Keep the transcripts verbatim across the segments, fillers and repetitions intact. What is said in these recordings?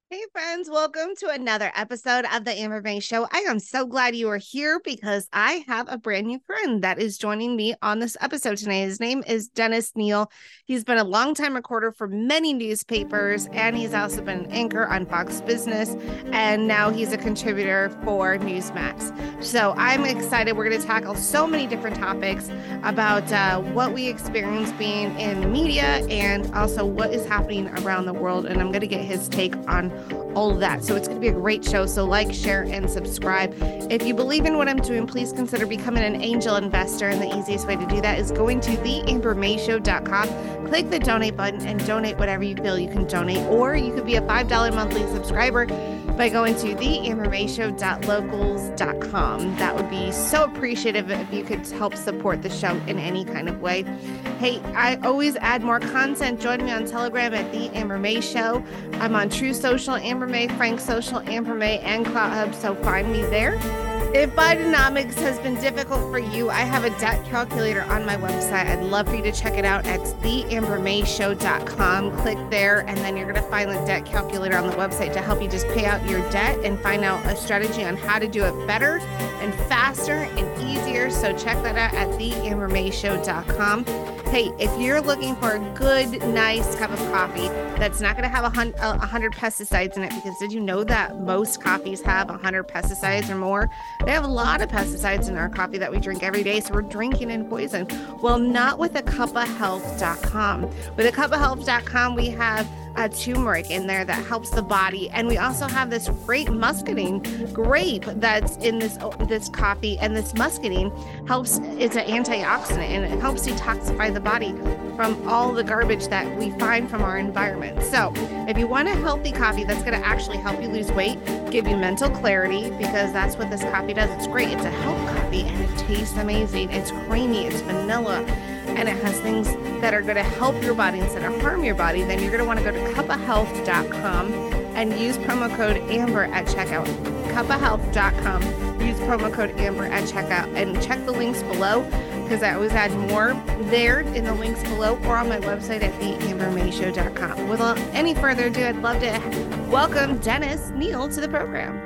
Hey friends, welcome to another episode of the Amber May Show. I am so glad you are here because I have a brand new friend that is joining me on this episode tonight. His name is Dennis Neal. He's been a longtime reporter for many newspapers, and he's also been an anchor on Fox Business, and now he's a contributor for Newsmax. So I'm excited. We're going to tackle so many different topics about uh, what we experience being in the media and also what is happening around the world. And I'm going to get his take on all of that. So it's going to be a great show. So like, share, and subscribe. If you believe in what I'm doing, please consider becoming an angel investor. And the easiest way to do that is going to the amber may show dot com. Click the donate button and donate whatever you feel you can donate. Or you could be a five dollars monthly subscriber by going to the amber may show dot locals dot com. That would be so appreciative if you could help support the show in any kind of way. Hey, I always add more content. Join me on Telegram at The Amber May Show. I'm on True Social, Amber May, Frank Social, Amber May, and Clout Hub, so find me there. If Bidenomics has been difficult for you, I have a debt calculator on my website. I'd love for you to check it out at the amber may show dot com. Click there, and then you're going to find the debt calculator on the website to help you just pay out your debt and find out a strategy on how to do it better and faster and easier. So check that out at the amber may show dot com. Hey, if you're looking for a good, nice cup of coffee that's not going to have a hun- a hundred pesticides in it, because did you know that most coffees have a hundred pesticides or more? They have a lot of pesticides in our coffee that we drink every day, so we're drinking in poison. Well, not with a cup of health dot com. With a cup of health dot com, we have a turmeric in there that helps the body, and we also have this great muscadine grape that's in this this coffee, and this muscadine helps. It's an antioxidant, and it helps detoxify the body from all the garbage that we find from our environment. So if you want a healthy coffee that's going to actually help you lose weight, give you mental clarity, because that's what this coffee does. It's great. It's a health coffee, and it tastes amazing. It's creamy, it's vanilla, and it has things that are going to help your body instead of harm your body. Then you're going to want to go to cup of health dot com and use promo code Amber at checkout. cup of health dot com. Use promo code Amber at checkout, and check the links below, because I always add more there in the links below or on my website at the amber may show dot com. Without any further ado, I'd love to welcome Dennis Neal to the program.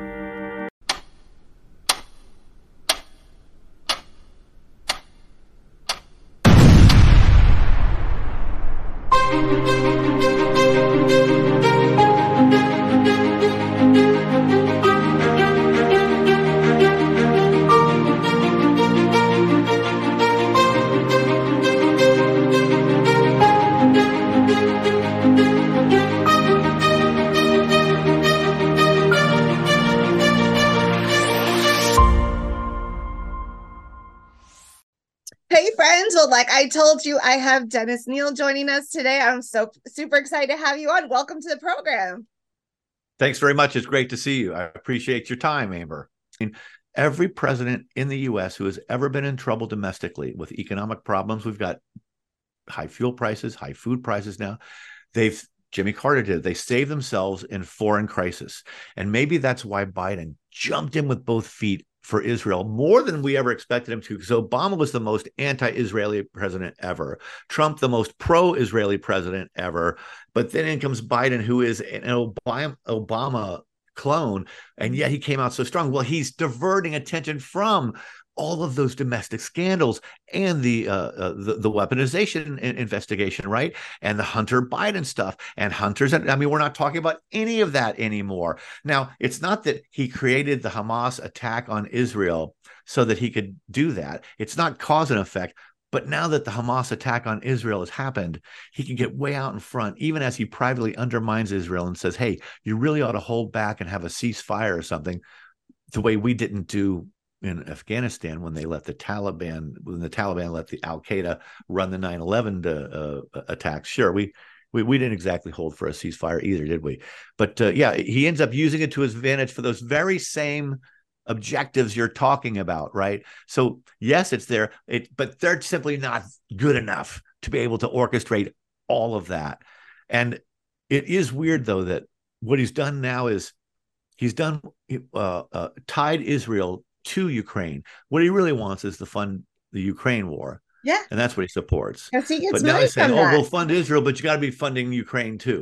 Hey friends, well, like I told you, I have Dennis Neal joining us today. I'm so super excited to have you on. Welcome to the program. Thanks very much. It's great to see you. I appreciate your time, Amber. I mean, every president in the U S who has ever been in trouble domestically with economic problems, we've got high fuel prices, high food prices now. They've Jimmy Carter did. They saved themselves in foreign crisis. And maybe that's why Biden jumped in with both feet for Israel more than we ever expected him to, because Obama was the most anti-Israeli president ever. Trump, the most pro-Israeli president ever. But then in comes Biden, who is an Obama, Obama clone, and yet he came out so strong. Well, he's diverting attention from all of those domestic scandals and the uh, uh, the, the weaponization investigation, right? And the Hunter Biden stuff and Hunter's. I mean, we're not talking about any of that anymore. Now, it's not that he created the Hamas attack on Israel so that he could do that. It's not cause and effect. But now that the Hamas attack on Israel has happened, he can get way out in front, even as he privately undermines Israel and says, hey, you really ought to hold back and have a ceasefire or something, the way we didn't do in Afghanistan when they let the Taliban, when the Taliban let the Al-Qaeda run the nine eleven uh, attacks. Sure, we, we we didn't exactly hold for a ceasefire either, did we? But uh, yeah, he ends up using it to his advantage for those very same objectives you're talking about, right? So yes, it's there, it, but they're simply not good enough to be able to orchestrate all of that. And it is weird, though, that what he's done now is he's done uh, uh, tied Israel to Ukraine. What he really wants is to fund the Ukraine war. Yeah. And that's what he supports. Yes, he gets but now money he's saying, from oh, that. we'll fund Israel, but you got to be funding Ukraine too.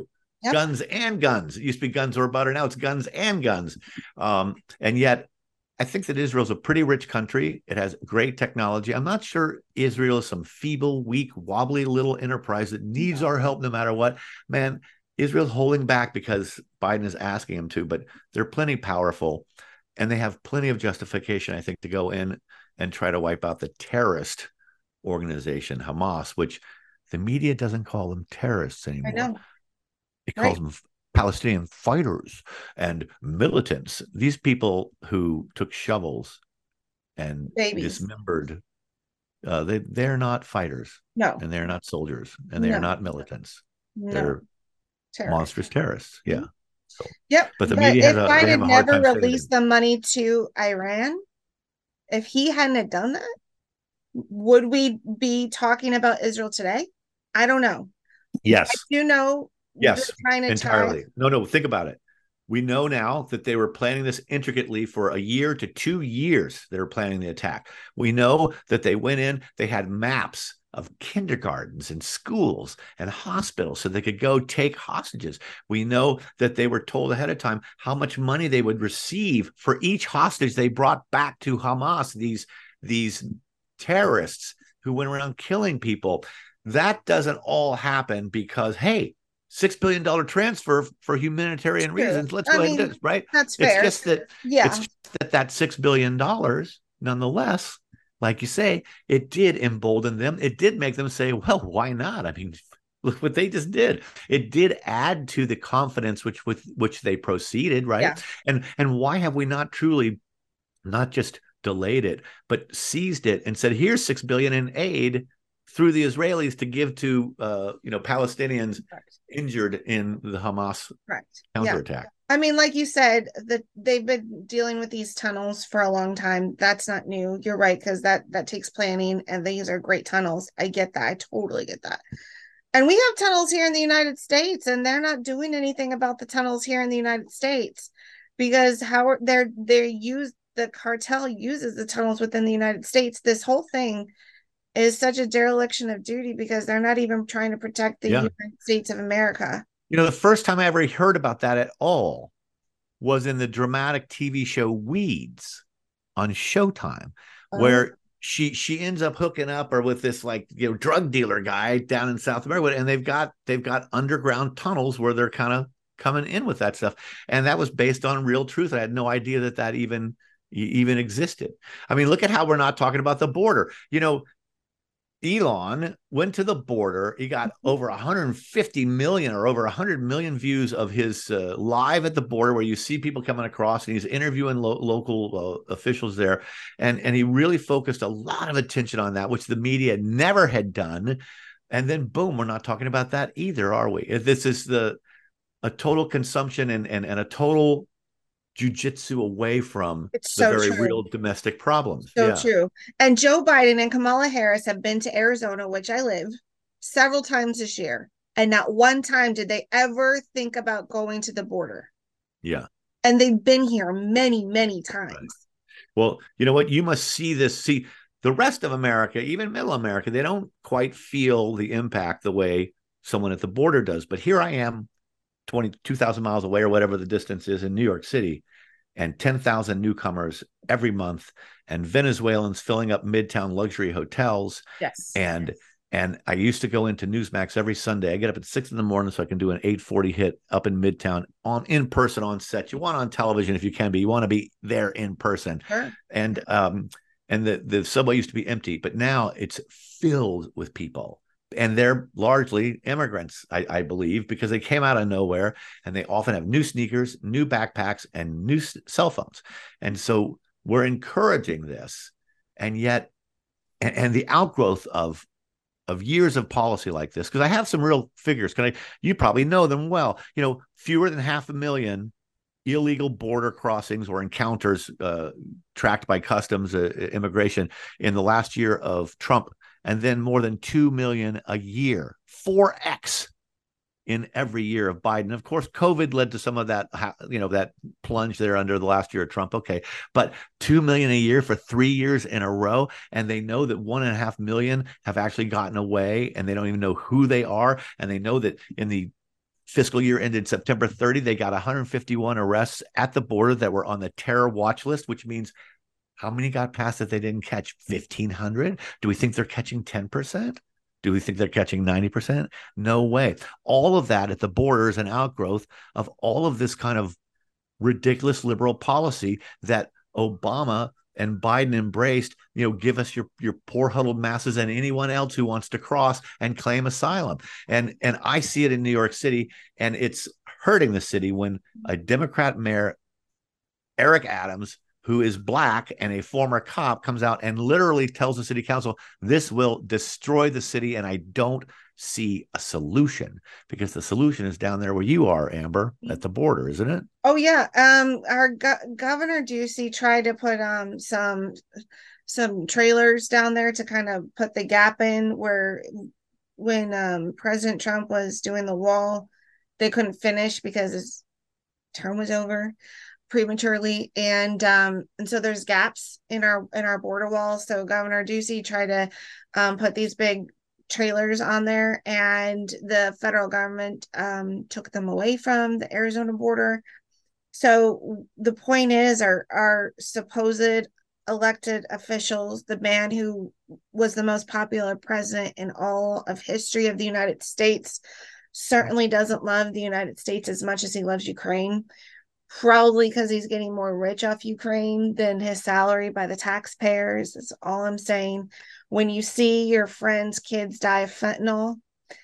Yep. guns and guns. It used to be guns or butter. Now it's guns and guns. Um, and yet, I think that Israel's a pretty rich country. It has great technology. I'm not sure Israel is some feeble, weak, wobbly little enterprise that needs our help no matter what. Man, Israel's holding back because Biden is asking them to, but they're plenty powerful, and they have plenty of justification, I think, to go in and try to wipe out the terrorist organization, Hamas, which the media doesn't call them terrorists anymore. I know. It calls Right. them Palestinian fighters and militants. These people who took shovels and Babies. dismembered, uh, they, they're not fighters. No. And they're not soldiers. And they're No. not militants. No. They're Terrorists. monstrous terrorists. Yeah. So, Yep. but the but media has if a, they have Biden a hard never time released the money to Iran, if he hadn't have done that, would we be talking about Israel today? I don't know. Yes. I do know. Yes. Trying to Entirely. tie... No, no. Think about it. We know now that they were planning this intricately for a year to two years. They were planning the attack. We know that they went in, they had maps of kindergartens and schools and hospitals so they could go take hostages. We know that they were told ahead of time how much money they would receive for each hostage they brought back to Hamas, these, these terrorists who went around killing people. That doesn't all happen because, hey, six billion dollars transfer for humanitarian True. reasons. Let's I go ahead mean, and do this, right? That's fair. It's just that, yeah. it's just that that six billion dollars, nonetheless, like you say, it did embolden them. It did make them say, well, why not? I mean, look what they just did. It did add to the confidence which with which they proceeded, right? Yeah. And and why have we not truly not just delayed it, but seized it and said, here's six billion in aid through the Israelis to give to uh, you know, Palestinians Correct. injured in the Hamas Correct. counterattack. Yeah. I mean, like you said, that they've been dealing with these tunnels for a long time. That's not new. You're right, because that that takes planning, and these are great tunnels. I get that. I totally get that. And we have tunnels here in the United States, and they're not doing anything about the tunnels here in the United States because how they're they're used. The cartel uses the tunnels within the United States. This whole thing is such a dereliction of duty because they're not even trying to protect the yeah. United States of America. You know, the first time I ever heard about that at all was in the dramatic T V show Weeds on Showtime, oh. where she she ends up hooking up or with this like, you know, drug dealer guy down in South America, and they've got they've got underground tunnels where they're kind of coming in with that stuff, and that was based on real truth. I had no idea that that even even existed. I mean, look at how we're not talking about the border. You know, Elon went to the border. He got over one hundred fifty million or over one hundred million views of his uh, live at the border, where you see people coming across, and he's interviewing lo- local uh, officials there. And, and he really focused a lot of attention on that, which the media never had done. And then, boom, we're not talking about that either, are we? This is the a total consumption and, and, and a total jujitsu away from it's the so very true. real domestic problems. So yeah. true. And Joe Biden and Kamala Harris have been to Arizona, which I live, several times this year. And not one time did they ever think about going to the border. Yeah. And they've been here many, many times. Right. Well, you know what? You must see this. See, the rest of America, even middle America, they don't quite feel the impact the way someone at the border does. But here I am, twenty-two thousand miles away or whatever the distance is in New York City, and ten thousand newcomers every month, and Venezuelans filling up Midtown luxury hotels. Yes. And and I used to go into Newsmax every Sunday. I get up at six in the morning so I can do an eight forty hit up in Midtown on in person on set. You want on television if you can be. You want to be there in person. Sure. And um and the the subway used to be empty, but now it's filled with people. And they're largely immigrants, I, I believe, because they came out of nowhere, and they often have new sneakers, new backpacks, and new s- cell phones. And so we're encouraging this, and yet, and, and the outgrowth of of years of policy like this, because I have some real figures. Can I? You probably know them well. You know, fewer than half a million illegal border crossings or encounters uh, tracked by customs uh, immigration in the last year of Trump. And then more than two million a year, four X in every year of Biden. Of course, COVID led to some of that, you know, that plunge there under the last year of Trump. Okay. But two million a year for three years in a row. And they know that one and a half million have actually gotten away, and they don't even know who they are. And they know that in the fiscal year ended September thirtieth, they got one hundred fifty-one arrests at the border that were on the terror watch list, which means how many got past that they didn't catch? fifteen hundred? Do we think they're catching ten percent? Do we think they're catching ninety percent? No way. All of that at the border is an outgrowth of all of this kind of ridiculous liberal policy that Obama and Biden embraced. You know, give us your your poor huddled masses and anyone else who wants to cross and claim asylum. And and I see it in New York City, and it's hurting the city when a Democrat mayor, Eric Adams, who is black and a former cop, comes out and literally tells the city council, this will destroy the city. And I don't see a solution, because the solution is down there where you are, Amber, at the border, isn't it? Oh, yeah. Um, our go- Governor Ducey tried to put um some some trailers down there to kind of put the gap in where when um, President Trump was doing the wall, they couldn't finish because his term was over prematurely, and um and so there's gaps in our in our border wall. So Governor Ducey tried to um put these big trailers on there, and the federal government um took them away from the Arizona border. So the point is, our our supposed elected officials, the man who was the most popular president in all of history of the United States, certainly doesn't love the United States as much as he loves Ukraine. Probably because he's getting more rich off Ukraine than his salary by the taxpayers. That's all I'm saying. When you see your friends' kids die of fentanyl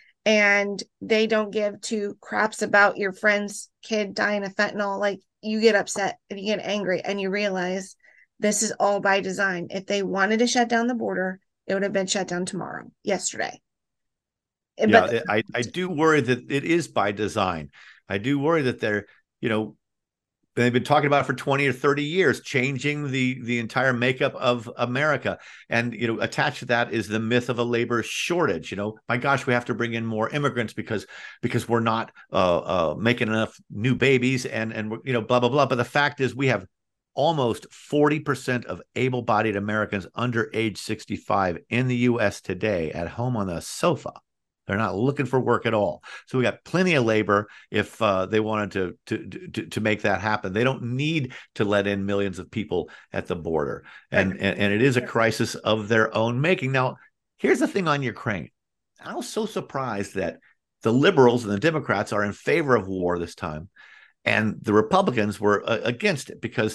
and they don't give two craps about your friend's kid dying of fentanyl, like, you get upset and you get angry and you realize this is all by design. If they wanted to shut down the border, it would have been shut down tomorrow, yesterday. Yeah, but I, I do worry that it is by design. I do worry that they're, you know, they've been talking about it for twenty or thirty years, changing the, the entire makeup of America. And, you know, attached to that is the myth of a labor shortage. You know, my gosh, we have to bring in more immigrants because because we're not uh, uh, making enough new babies and, and you know, blah, blah, blah. But the fact is we have almost forty percent of able-bodied Americans under age sixty-five in the U S today at home on the sofa. They're not looking for work at all. So we got plenty of labor if uh, they wanted to, to to to make that happen. They don't need to let in millions of people at the border. And, and, and it is a crisis of their own making. Now, here's the thing on Ukraine. I was so surprised that the liberals and the Democrats are in favor of war this time, and the Republicans were uh, against it, because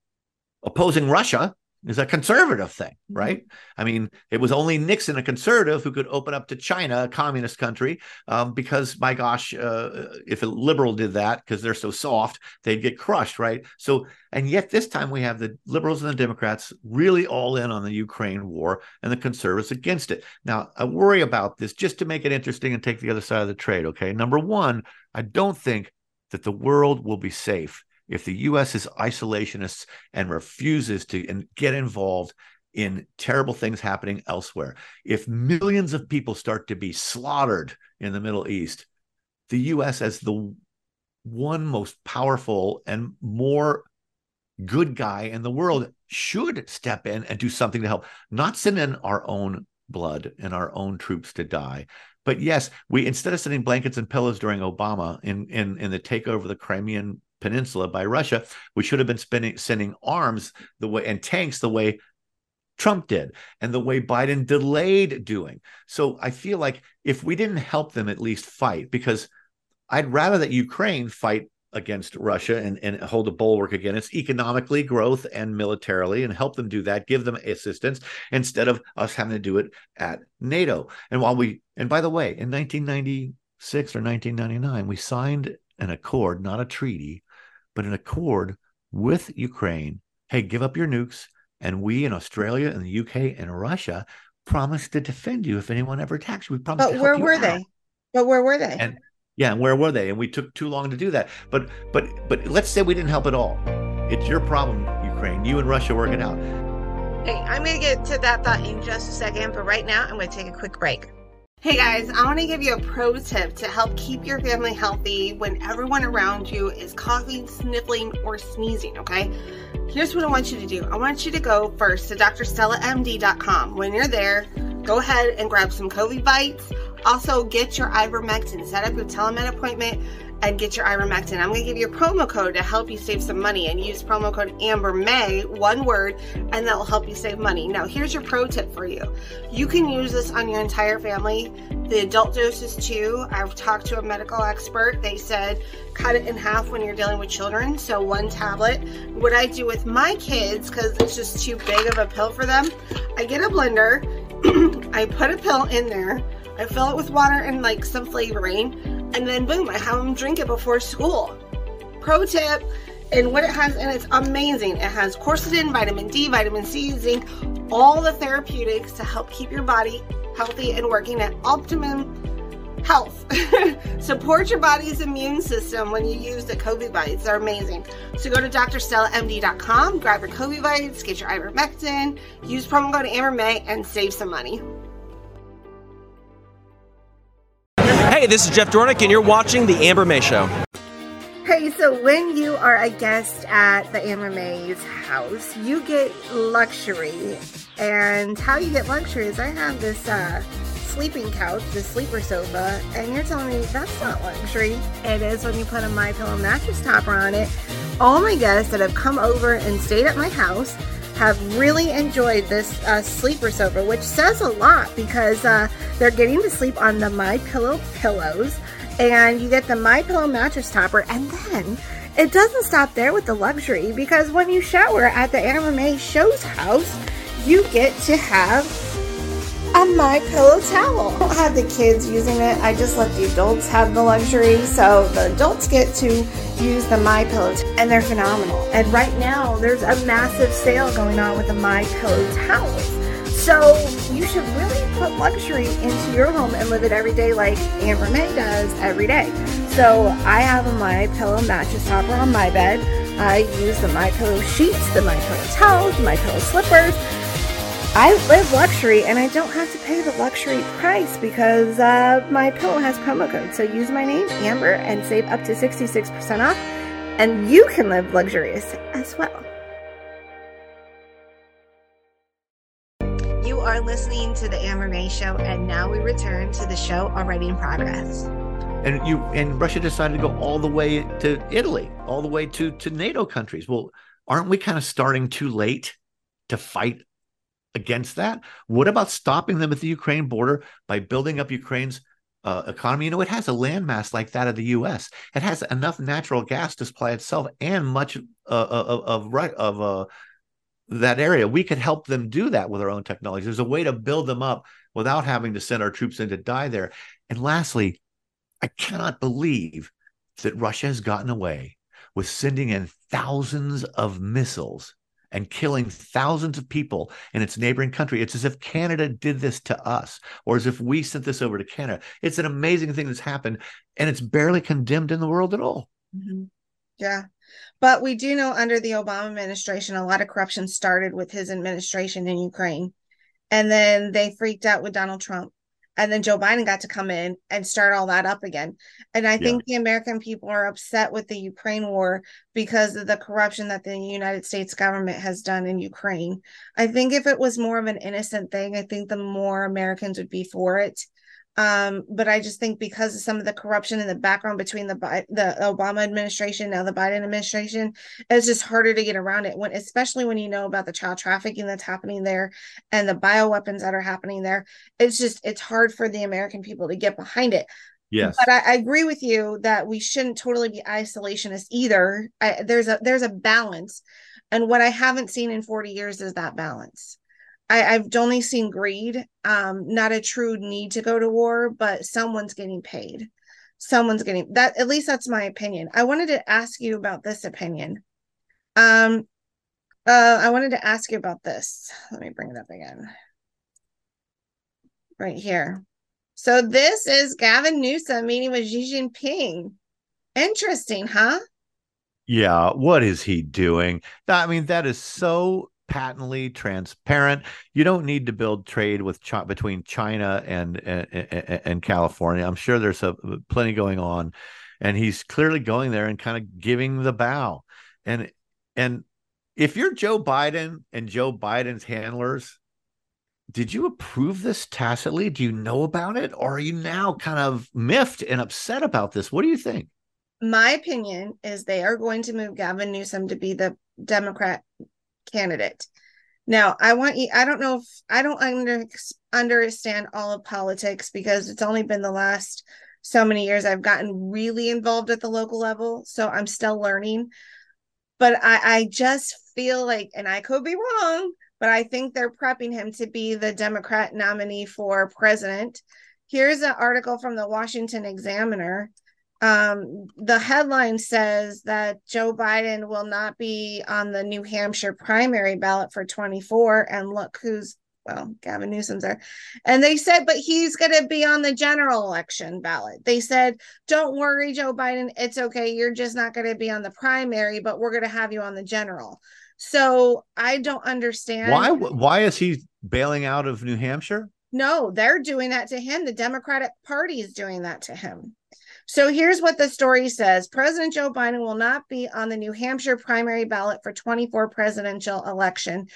opposing Russia is a conservative thing, right? Mm-hmm. I mean, it was only Nixon, a conservative, who could open up to China, a communist country, um, because, my gosh, uh, if a liberal did that, because they're so soft, they'd get crushed, right? So, and yet this time we have the liberals and the Democrats really all in on the Ukraine war, and the conservatives against it. Now, I worry about this, just to make it interesting and take the other side of the trade, okay? Number one, I don't think that the world will be safe if the U S is isolationist and refuses to and get involved in terrible things happening elsewhere. If millions of people start to be slaughtered in the Middle East, the U S, as the one most powerful and more good guy in the world, should step in and do something to help, not send in our own blood and our own troops to die. But yes, we, instead of sending blankets and pillows during Obama in, in, in the takeover of the Crimean Peninsula by Russia, we should have been spending, sending arms the way and tanks the way Trump did, and the way Biden delayed doing. So I feel like if we didn't help them at least fight, because I'd rather that Ukraine fight against Russia and, and hold a bulwark against economically, growth, and militarily, and help them do that, give them assistance, instead of us having to do it at NATO. And while we, and by the way, in nineteen ninety-six or nineteen ninety-nine, we signed an accord, not a treaty, but an accord with Ukraine. Hey, give up your nukes, and we in Australia and the U K and Russia promised to defend you if anyone ever attacks you. We promised. But where were they? But where were they? And yeah, and where were they? And we took too long to do that. But but but let's say we didn't help at all. It's your problem, Ukraine. You and Russia work it out. Hey, I'm going to get to that thought in just a second, but right now I'm going to take a quick break. Hey guys, I want to give you a pro tip to help keep your family healthy when everyone around you is coughing, sniffling, or sneezing, okay? Here's what I want you to do. I want you to go first to D R Stella M D dot com. When you're there, go ahead and grab some COVID bites, Also, get your ivermectin. Set up your telemed appointment and get your ivermectin. I'm going to give you a promo code to help you save some money, and use promo code AmberMay, one word, and that will help you save money. Now, here's your pro tip for you. You can use this on your entire family. The adult doses too. I've talked to a medical expert. They said cut it in half when you're dealing with children. So one tablet. What I do with my kids, because it's just too big of a pill for them, I get a blender. I put a pill in there. I fill it with water and like some flavoring, and then boom, I have them drink it before school. Pro tip. And what it has, and it's amazing. It has quercetin, vitamin D, vitamin C, zinc, all the therapeutics to help keep your body healthy and working at optimum health. Support your body's immune system when you use the Covivites. They're amazing. So go to D R Stella M D dot com, grab your Covivites, get your ivermectin, use promo code AmberMay, and save some money. Hey, this is Jeff Dornick, and you're watching The Amber May Show. Hey, so when you are a guest at the Amber May's house, you get luxury. And how you get luxury is I have this uh, sleeping couch, this sleeper sofa, and you're telling me that's not luxury. It is when you put a MyPillow mattress topper on it. All my guests that have come over and stayed at my house have really enjoyed this uh, sleeper sofa, which says a lot because uh, they're getting to sleep on the MyPillow pillows, and you get the MyPillow mattress topper, and then it doesn't stop there with the luxury, because when you shower at the Amber May Show's house, you get to have a MyPillow towel. I don't have the kids using it. I just let the adults have the luxury. So the adults get to use the MyPillow, and they're phenomenal. And right now, there's a massive sale going on with the MyPillow towels. So you should really put luxury into your home and live it every day like Amber May does every day. So I have a MyPillow mattress topper on my bed. I use the MyPillow sheets, the MyPillow towels, the MyPillow slippers. I live luxury, and I don't have to pay the luxury price because uh, MyPillow has promo code. So use my name, Amber, and save up to sixty-six percent off, and you can live luxurious as well. You are listening to the Amber May Show, and now we return to the show already in progress. And you and Russia decided to go all the way to Italy, all the way to, to NATO countries. Well, aren't we kind of starting too late to fight against that? What about stopping them at the Ukraine border by building up Ukraine's uh, economy? You know, it has a landmass like that of the U S. It has enough natural gas to supply itself and much uh, of of, of uh, that area. We could help them do that with our own technology. There's a way to build them up without having to send our troops in to die there. And lastly, I cannot believe that Russia has gotten away with sending in thousands of missiles and killing thousands of people in its neighboring country. It's as if Canada did this to us, or as if we sent this over to Canada. It's an amazing thing that's happened, and it's barely condemned in the world at all. Mm-hmm. Yeah. But we do know under the Obama administration, a lot of corruption started with his administration in Ukraine. And then they freaked out with Donald Trump. And then Joe Biden got to come in and start all that up again. And I think yeah. the American people are upset with the Ukraine war because of the corruption that the United States government has done in Ukraine. I think if it was more of an innocent thing, I think the more Americans would be for it. Um, but I just think because of some of the corruption in the background between the the Obama administration, now the Biden administration, it's just harder to get around it, when, especially when you know about the child trafficking that's happening there and the bioweapons that are happening there. It's just, it's hard for the American people to get behind it. Yes. But I, I agree with you that we shouldn't totally be isolationist either. I, there's a there's a balance. And what I haven't seen in forty years is that balance. I, I've only seen greed, um, not a true need to go to war, but someone's getting paid. Someone's getting that. At least that's my opinion. I wanted to ask you about this opinion. Um, uh, I wanted to ask you about this. Let me bring it up again. Right here. So this is Gavin Newsom meeting with Xi Jinping. Interesting, huh? Yeah. What is he doing? I mean, that is so patently transparent. You don't need to build trade with Ch- between China and, and and California. I'm sure there's a plenty going on, and he's clearly going there and kind of giving the bow. And and if you're Joe Biden and Joe Biden's handlers, did you approve this tacitly? Do you know about it? Or are you now kind of miffed and upset about this? What do you think? My opinion is they are going to move Gavin Newsom to be the Democrat candidate. Now, I want you, I don't know if I don't under, understand all of politics because it's only been the last so many years I've gotten really involved at the local level. So I'm still learning. But I, I just feel like, and I could be wrong, but I think they're prepping him to be the Democrat nominee for president. Here's an article from the Washington Examiner. Um, the headline says that Joe Biden will not be on the New Hampshire primary ballot for twenty-four. And look who's, well, Gavin Newsom's there. And they said, but he's going to be on the general election ballot. They said, don't worry, Joe Biden. It's okay. You're just not going to be on the primary, but we're going to have you on the general. So I don't understand. Why, why is he bailing out of New Hampshire? No, they're doing that to him. The Democratic Party is doing that to him. So here's what the story says. President Joe Biden will not be on the New Hampshire primary ballot for twenty-four presidential election.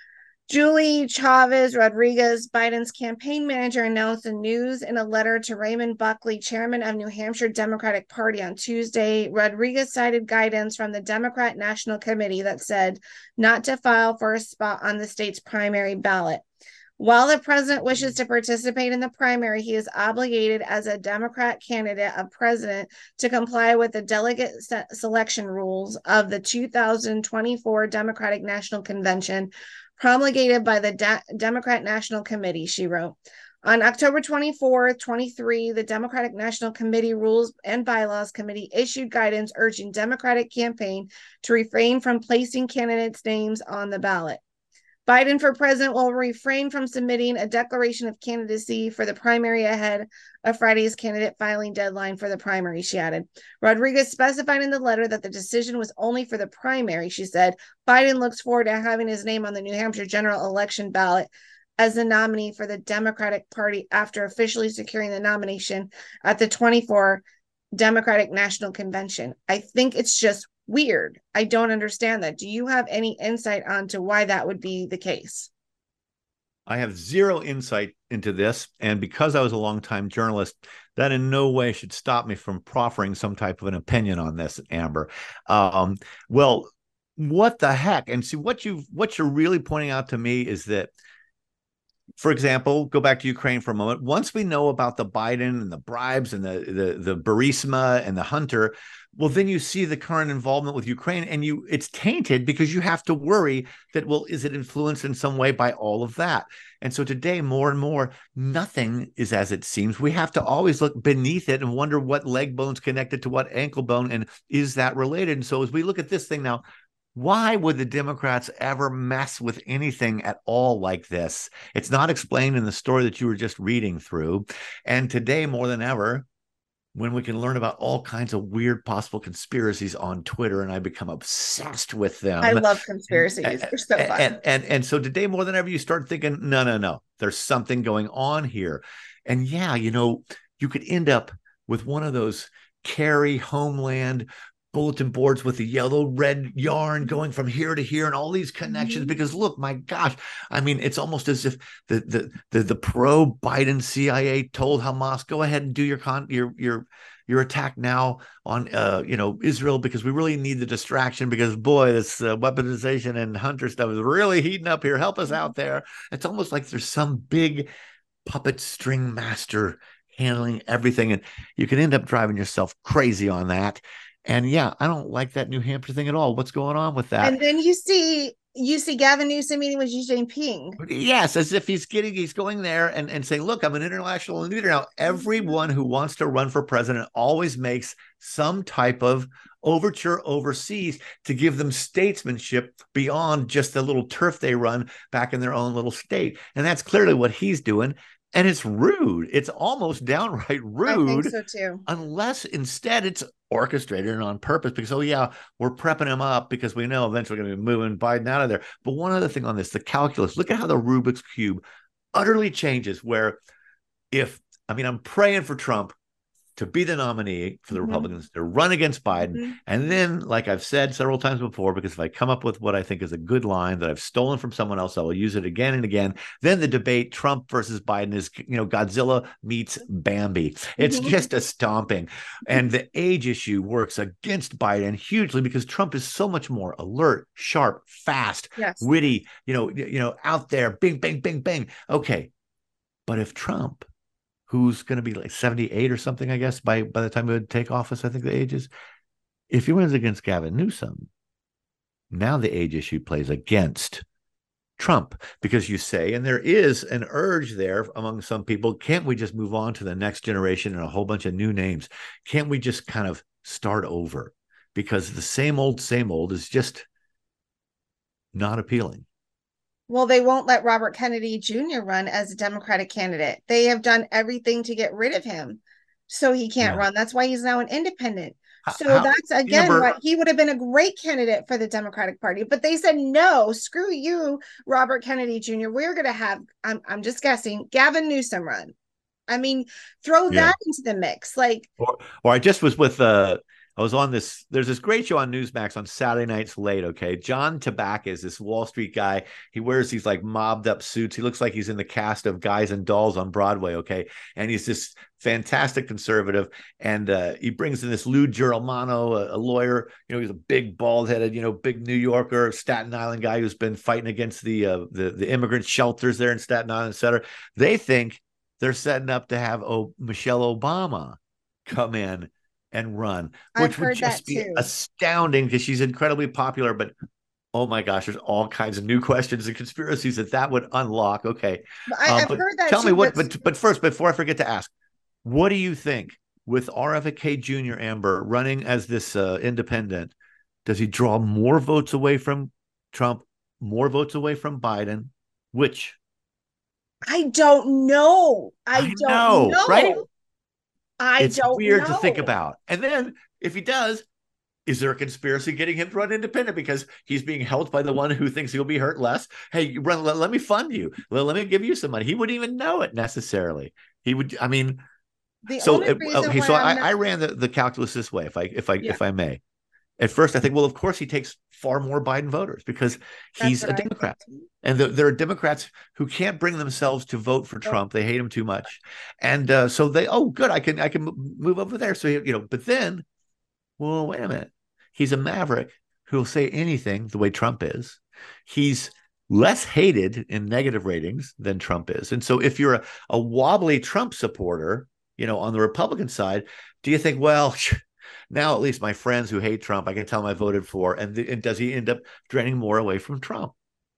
Julie Chavez Rodriguez, Biden's campaign manager, announced the news in a letter to Raymond Buckley, chairman of New Hampshire Democratic Party, on Tuesday. Rodriguez cited guidance from the Democrat National Committee that said not to file for a spot on the state's primary ballot. While the president wishes to participate in the primary, he is obligated as a Democrat candidate of president to comply with the delegate se- selection rules of the two thousand twenty-four Democratic National Convention promulgated by the De- Democrat National Committee, she wrote. On October twenty-fourth, twenty-three, the Democratic National Committee Rules and Bylaws Committee issued guidance urging Democratic campaign to refrain from placing candidates' names on the ballot. Biden for president will refrain from submitting a declaration of candidacy for the primary ahead of Friday's candidate filing deadline for the primary, she added. Rodriguez specified in the letter that the decision was only for the primary, she said. Biden looks forward to having his name on the New Hampshire general election ballot as the nominee for the Democratic Party after officially securing the nomination at the twenty-four Democratic National Convention. I think it's just weird. I don't understand that. Do you have any insight onto why that would be the case? I have zero insight into this. And because I was a longtime journalist, that in no way should stop me from proffering some type of an opinion on this, Amber. Um, well, what the heck? And see, what you what you're really pointing out to me is that, for example, go back to Ukraine for a moment. Once we know about the Biden and the bribes and the the the Burisma and the Hunter, well, then you see the current involvement with Ukraine, and you it's tainted because you have to worry that, well, is it influenced in some way by all of that? And so today, more and more, nothing is as it seems. We have to always look beneath it and wonder what leg bone's connected to what ankle bone, and is that related? And so as we look at this thing now, why would the Democrats ever mess with anything at all like this? It's not explained in the story that you were just reading through. And today, more than ever, when we can learn about all kinds of weird possible conspiracies on Twitter, and I become obsessed with them. I love conspiracies. And, They're so fun. And, and, and so today, more than ever, you start thinking, no, no, no, there's something going on here. And yeah, you know, you could end up with one of those Kerry Homeland bulletin boards with the yellow red yarn going from here to here and all these connections. Mm-hmm. Because look, my gosh, I mean, it's almost as if the the the, the pro Biden C I A told Hamas, go ahead and do your con your your your attack now on uh you know Israel, because we really need the distraction, because boy, this uh, weaponization and Hunter stuff is really heating up here. Help us out there. It's almost like there's some big puppet string master handling everything, and you can end up driving yourself crazy on that. And yeah, I don't like that New Hampshire thing at all. What's going on with that? And then you see you see Gavin Newsom meeting with Xi Jinping. Yes, as if he's getting he's going there and, and saying, look, I'm an international leader now. Everyone who wants to run for president always makes some type of overture overseas to give them statesmanship beyond just the little turf they run back in their own little state. And that's clearly what he's doing. And it's rude. It's almost downright rude. I think so too. Unless instead it's orchestrated and on purpose, because, oh yeah, we're prepping him up because we know eventually we're going to be moving Biden out of there. But one other thing on this, the calculus, look at how the Rubik's Cube utterly changes, where if, I mean, I'm praying for Trump to be the nominee for the Mhm. Republicans to run against Biden. Mhm. And then, like I've said several times before, because if I come up with what I think is a good line that I've stolen from someone else, I will use it again and again. Then the debate, Trump versus Biden, is, you know, Godzilla meets Bambi. It's Mhm. just a stomping. And the age issue works against Biden hugely because Trump is so much more alert, sharp, fast, Yes. witty, you know, you know, out there, bing, bing, bing, bing. Okay. But if Trump, who's going to be like seventy-eight or something, I guess, by, by the time he would take office, I think the age is, if he wins against Gavin Newsom, now the age issue plays against Trump, because you say, and there is an urge there among some people, can't we just move on to the next generation and a whole bunch of new names? Can't we just kind of start over? Because the same old, same old is just not appealing. Well, they won't let Robert Kennedy Junior run as a Democratic candidate. They have done everything to get rid of him, so he can't Yeah. run. That's why he's now an independent. So How, that's again Amber, why he would have been a great candidate for the Democratic Party. But they said, no, screw you, Robert Kennedy Junior We're going to have, I'm, I'm just guessing, Gavin Newsom run. I mean, throw yeah. that into the mix. Like, or, or I just was with, uh, I was on this, there's this great show on Newsmax on Saturday nights late, okay? John Tabakis, this Wall Street guy. He wears these like mobbed up suits. He looks like he's in the cast of Guys and Dolls on Broadway, okay? And he's this fantastic conservative. And uh, he brings in this Lou Germano, a, a lawyer. You know, he's a big, bald-headed, you know, big New Yorker, Staten Island guy who's been fighting against the, uh, the, the immigrant shelters there in Staten Island, et cetera. They think they're setting up to have oh, Michelle Obama come in and run, which I've would heard just that be too. astounding because she's incredibly popular. But oh my gosh, there's all kinds of new questions and conspiracies that that would unlock. Okay, But I, um, I've but heard that tell too. me what. But But but first, before I forget to ask, what do you think with R F K Junior Amber running as this uh, independent? Does he draw more votes away from Trump, more votes away from Biden? Which I don't know. I, I don't know, know. right? I It's don't weird know. to think about. And then if he does, is there a conspiracy getting him to run independent because he's being helped by the one who thinks he'll be hurt less? Hey, run, let, let me fund you. Let, let me give you some money. He wouldn't even know it necessarily. He would, I mean, The so only reason okay, why so I'm I, not... I ran the, the calculus this way, if I if I Yeah. if I may. At first, I think, well, of course, he takes far more Biden voters because he's That's a what I Democrat. think. And the, there are Democrats who can't bring themselves to vote for Trump. They hate him too much. And uh, so they, oh, good, I can I can move over there. So, you know, but then, well, wait a minute. He's a maverick who'll say anything the way Trump is. He's less hated in negative ratings than Trump is. And so if you're a, a wobbly Trump supporter, you know, on the Republican side, do you think, well, now at least my friends who hate Trump, I can tell them I voted for, and, and does he end up draining more away from Trump?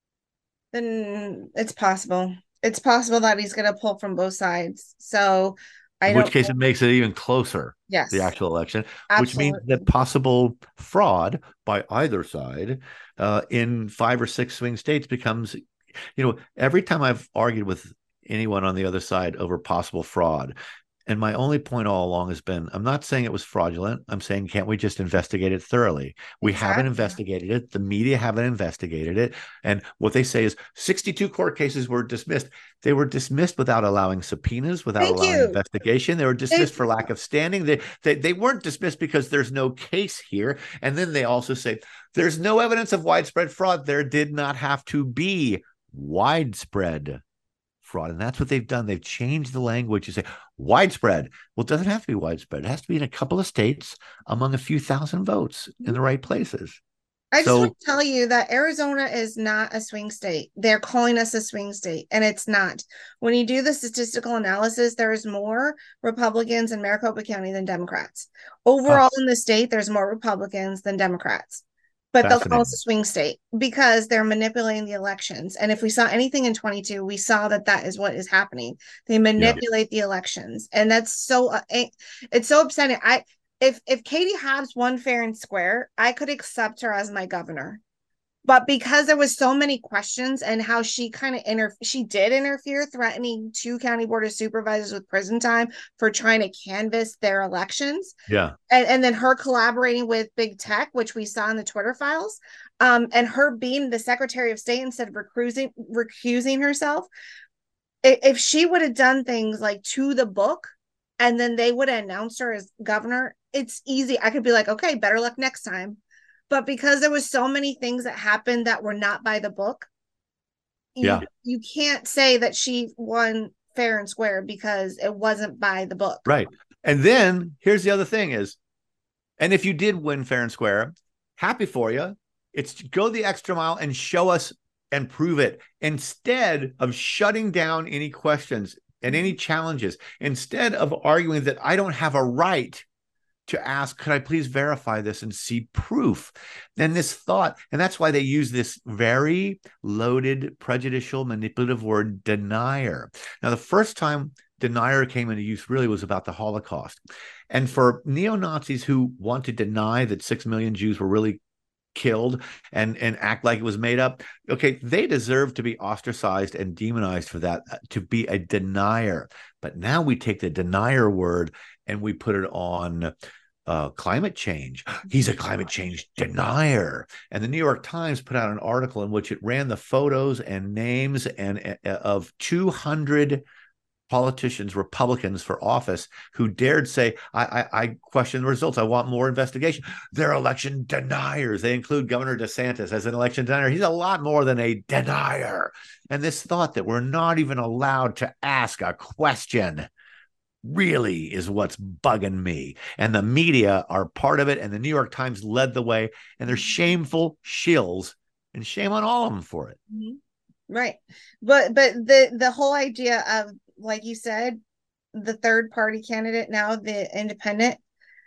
Then it's possible. It's possible that he's going to pull from both sides. So I In don't which case know. it makes it even closer, Yes, the actual election, which means absolutely. that possible fraud by either side uh, in five or six swing states becomes, you know, every time I've argued with anyone on the other side over possible fraud, and my only point all along has been, I'm not saying it was fraudulent. I'm saying, can't we just investigate it thoroughly? We haven't Exactly. investigated it. The media haven't investigated it. And what they say is sixty-two court cases were dismissed. They were dismissed without allowing subpoenas, without Thank allowing you. investigation. They were dismissed for lack of standing. They, they, they weren't dismissed because there's no case here. And then they also say there's no evidence of widespread fraud. There did not have to be widespread fraud. And that's what they've done. They've changed the language. You say widespread. Well, it doesn't have to be widespread. It has to be in a couple of states among a few thousand votes in the right places. I just so, want to tell you that Arizona is not a swing state. They're calling us a swing state, and it's not. When you do the statistical analysis, there's more Republicans in Maricopa County than Democrats. Overall huh, in the state, there's more Republicans than Democrats. But they'll call us a swing state because they're manipulating the elections. And if we saw anything in twenty-two, we saw that that is what is happening. They manipulate yeah. the elections. And that's so, uh, it's so upsetting. I, if, if Katie Hobbs won fair and square, I could accept her as my governor. But because there was so many questions and how she kind of inter she did interfere, threatening two county board of supervisors with prison time for trying to canvass their elections. Yeah. And, and then her collaborating with big tech, which we saw in the Twitter files, um, and her being the Secretary of State instead of recusing, recusing herself. If she would have done things like to the book, and then they would announce her as governor, it's easy. I could be like, okay, better luck next time. But because there was so many things that happened that were not by the book, you Yeah. you can't say that she won fair and square because it wasn't by the book. Right. And then here's the other thing is, and if you did win fair and square, happy for you. It's go the extra mile and show us and prove it instead of shutting down any questions and any challenges, instead of arguing that I don't have a right to ask, could I please verify this and see proof? And this thought, and that's why they use this very loaded, prejudicial, manipulative word, denier. Now, the first time denier came into use really was about the Holocaust. And for neo-Nazis who want to deny that six million Jews were really killed and, and act like it was made up, okay, they deserve to be ostracized and demonized for that, to be a denier. But now we take the denier word and we put it on uh, climate change. He's a climate change denier. And the New York Times put out an article in which it ran the photos and names and uh, of two hundred politicians, Republicans for office, who dared say, I, I, I question the results. I want more investigation. They're election deniers. They include Governor DeSantis as an election denier. He's a lot more than a denier. And this thought that we're not even allowed to ask a question really is what's bugging me. And the media are part of it. And the New York Times led the way. And they're shameful shills, and shame on all of them for it. Right. But but the the whole idea of, like you said, the third party candidate, now the independent,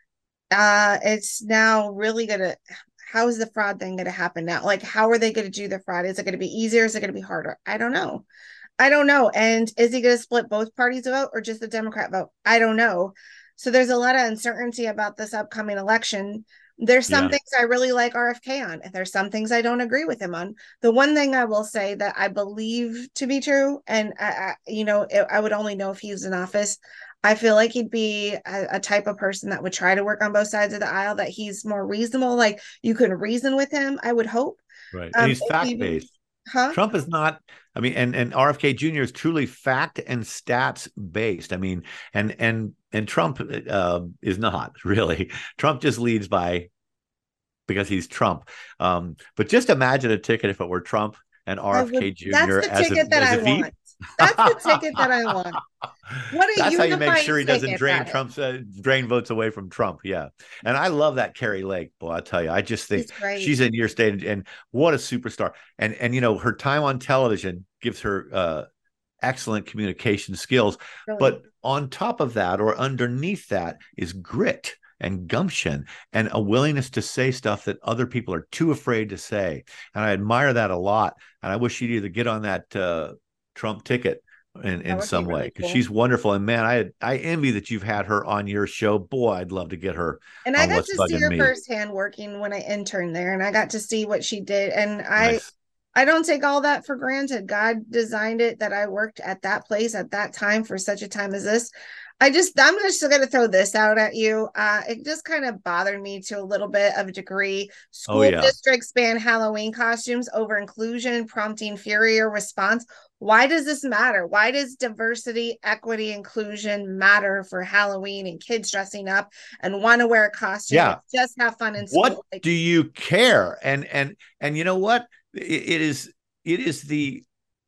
uh, it's now really gonna, how is the fraud thing gonna happen now? Like, how are they gonna do the fraud? Is it gonna be easier? Is it gonna be harder? I don't know. I don't know. And is he gonna split both parties vote or just the Democrat vote? I don't know. So there's a lot of uncertainty about this upcoming election. There's some yeah. things I really like R F K on, and there's some things I don't agree with him on. The one thing I will say that I believe to be true, and I, I you know, it, I would only know if he was in office, I feel like he'd be a, a type of person that would try to work on both sides of the aisle, that he's more reasonable. Like, you can reason with him, I would hope. Right. And um, he's fact-based. Huh? Trump is not, I mean, and, and R F K Junior is truly fact and stats based. I mean, and, and, and Trump uh, is not really. Trump just leads by, because he's Trump. Um, but just imagine a ticket if it were Trump and R F K would, Junior That's the ticket a, that I want. That's the ticket that I want. What a That's how you make sure he doesn't ticket, drain Trump's uh, drain votes away from Trump. Yeah, and I love that Carrie Lake. Boy, I tell you, I just think she's in your state, and what a superstar. And and you know, her time on television gives her uh, excellent communication skills. Really? But on top of that, or underneath that, is grit and gumption and a willingness to say stuff that other people are too afraid to say. And I admire that a lot. And I wish she'd either get on that uh, Trump ticket in, in some be really way, because cool. She's wonderful. And man, I I envy that you've had her on your show. Boy, I'd love to get her. And I got to see her me. firsthand working when I interned there, and I got to see what she did. And I nice. I don't take all that for granted. God designed it that I worked at that place at that time for such a time as this. I just, I'm just going to throw this out at you. Uh, it just kind of bothered me to a little bit of a degree. School oh, yeah. districts ban Halloween costumes over inclusion, prompting fury or response. Why does this matter? Why does diversity, equity, inclusion matter for Halloween and kids dressing up and want to wear a costume? Yeah. Just have fun in school. What like, do you care? And, and, and you know what? It, it is, it is the,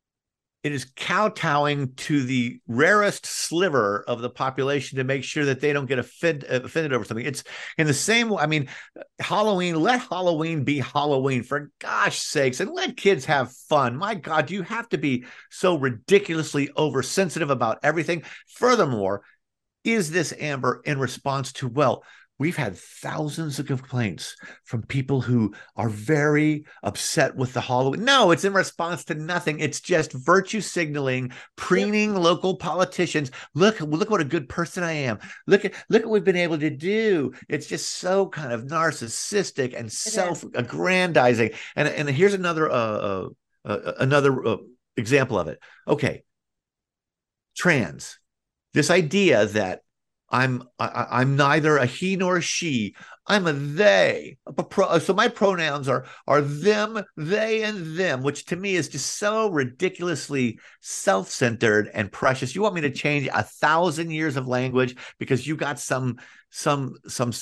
It is kowtowing to the rarest sliver of the population to make sure that they don't get offend, offended over something. It's in the same, I mean, Halloween, let Halloween be Halloween, for gosh sakes, and let kids have fun. My God, do you have to be so ridiculously oversensitive about everything? Furthermore, is this, Amber, in response to, well, we've had thousands of complaints from people who are very upset with the Halloween. No, it's in response to nothing. It's just virtue signaling, preening yep. local politicians. Look, look what a good person I am. Look at, look what we've been able to do. It's just so kind of narcissistic and self-aggrandizing. And, and here's another, uh, uh, uh, another uh, example of it. Okay. Trans, this idea that I'm I, I'm neither a he nor a she. I'm a they. So my pronouns are are them, they, and them, which to me is just so ridiculously self-centered and precious. You want me to change a thousand years of language because you got some some some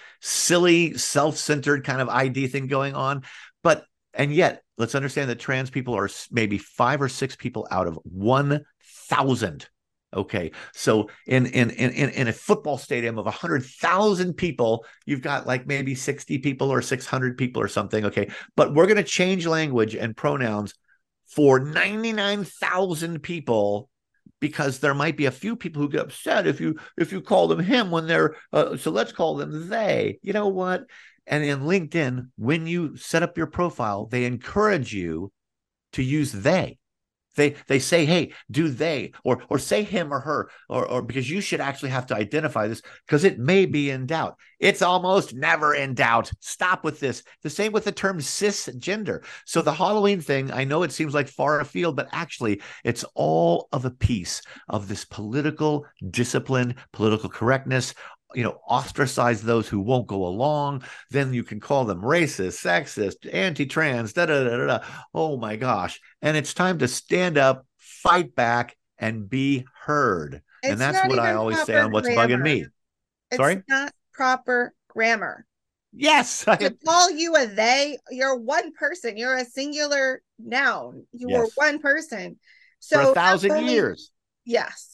silly self-centered kind of I D thing going on? But and yet, let's understand that trans people are maybe five or six people out of one thousand. Okay, so in in in in a football stadium of one hundred thousand people, you've got like maybe sixty people or six hundred people or something. Okay, but we're going to change language and pronouns for ninety-nine thousand people because there might be a few people who get upset if you if you call them him when they're uh, so let's call them they. You know what? And in LinkedIn, when you set up your profile, they encourage you to use they. They they say, hey, do they, or or say him or her, or or because you should actually have to identify this because it may be in doubt. It's almost never in doubt. Stop with this. The same with the term cisgender. So the Halloween thing, I know it seems like far afield, but actually it's all of a piece of this political discipline, political correctness. You know, ostracize those who won't go along. Then you can call them racist, sexist, anti-trans, da da da da. Oh my gosh. And it's time to stand up, fight back, and be heard. It's and that's what I always say on what's grammar. bugging me. It's Sorry? not proper grammar. Yes. To call you a they, you're one person. You're a singular noun. You yes. are one person. So for a thousand only, years. Yes.